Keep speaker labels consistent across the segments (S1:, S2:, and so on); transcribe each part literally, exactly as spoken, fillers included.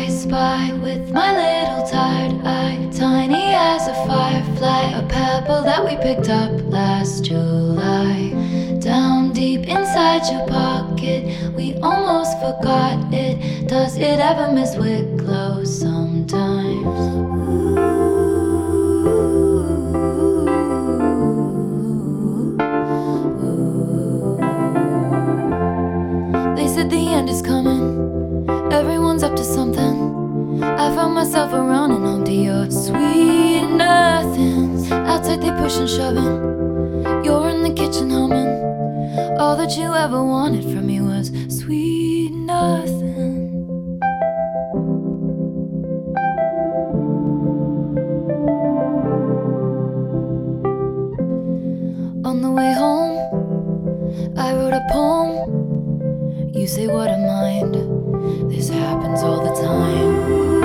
S1: pace by with my little tired eye, tiny as a firefly, a pebble that we picked up last July. Down deep inside your pocket, we almost forgot it. Does it ever miss Wicklow sometimes? They said the end is coming, everyone's up to something. I found myself around and home to your sweet nothings. Outside they push and shoving, you're in the kitchen humming. All that you ever wanted from me was sweet nothing. On the way home, I wrote a poem. You say what a mind, this happens all the time.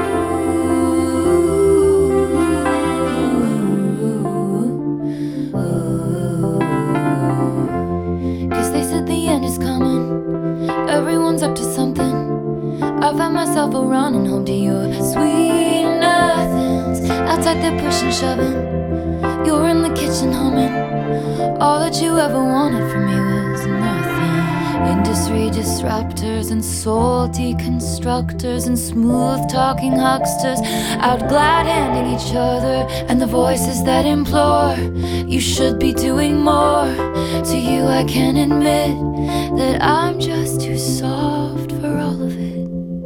S1: Cause they said the end is coming, everyone's up to something. I find myself around and home to your sweet nothings. Outside they're pushing, shoving, you're in the kitchen humming. All that you ever wanted from me was nothing. Industry disruptors and soul deconstructors and smooth talking hucksters out glad handing each other, and the voices that implore you should be doing more. To you I can admit that I'm just too soft for all of it.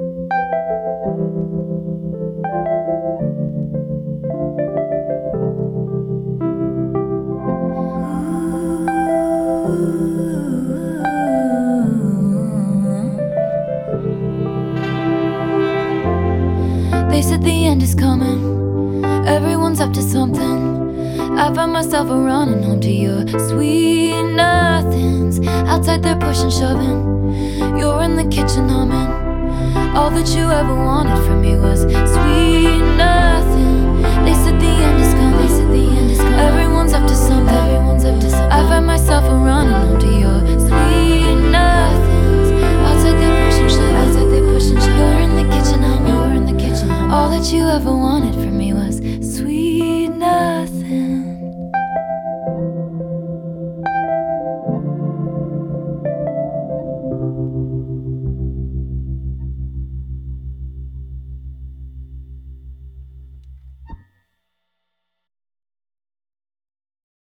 S1: They said the end is coming, everyone's up to something. I find myself around and home to your sweet nothings. Outside they're pushing, shoving, you're in the kitchen humming. All that you ever wanted from me was sweet nothing. They said the end is coming, they said the end is coming. Everyone's up to something, everyone's up to something. I find myself around and home to your sweet nothings. Outside they're pushing, shoving, outside they're pushing, shoving. You're in the kitchen humming, you're in the kitchen humming. All that you ever wanted from me